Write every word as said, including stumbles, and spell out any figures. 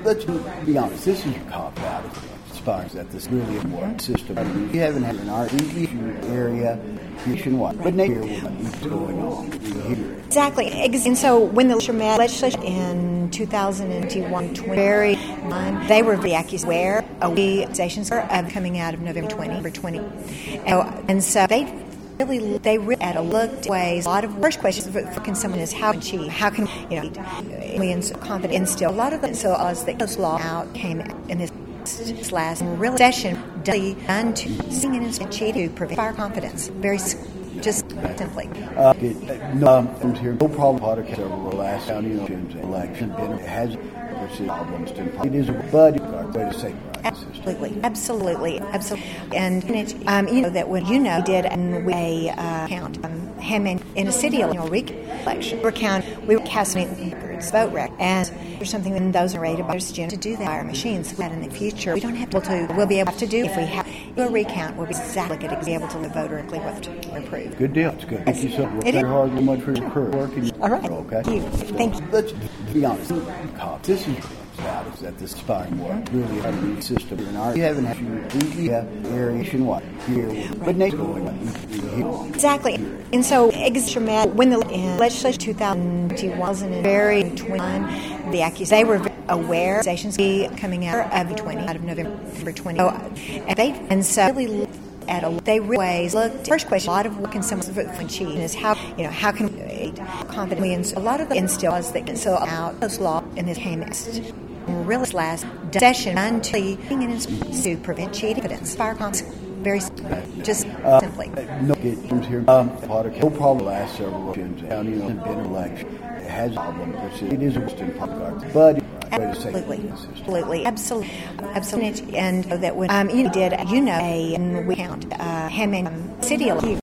let's be honest, this is a cop-out. Spires that this really important system. We haven't had in our area nationwide, but here what's going on. We hear it. Exactly. And so when the legislature in two thousand one, very, um, they were very accused where accusations are of coming out of November twentieth. And so they really, they really had a look at ways. A lot of first questions for, for can someone is how can she, how can you know, we confident instill a lot of the so as that those law out came in this. Last real session done to sing and institute to prevent fire confidence. Very just simply. Uh, it, no, um, here, no problem. Podcast over the last county election been has problems. It is a buddy way to say. Absolutely, absolutely, absolutely, and it, um, you know that when you know we did a uh, count um, Hammond in a city election, we count we were casting records, vote records, and there's something in those are rated by to do that by our machines. That in the future we don't have to. We'll be able to do if we have a recount. We'll be exactly be able to vote directly what to approve. Good deal. It's good. Thank you so much. Very hard. Very much for your work. All right. Okay. Thank you. Thank you. Let's be honest. This is. About is that this spying war really a new system in our we haven't had the area nationwide here, but nationwide. Exactly, and so when the legislature two thousand wasn't very twenty-one, the accused they were aware accusations coming out of twenty out of November twentieth, and they and so really. At a, they always looked. First question: a lot of what can someone when she is how you know how can we confidently a lot of the instills that can so out those law in this came really last session until to prevent cheating evidence fire confidence very just uh, simply. No games here. Um, no problem. Last several elections, county been election it has problems. It is a Western public but. Absolutely, absolutely, absolutely, absolutely, and that would um, you know, did you know a we count uh, Hammond um, City.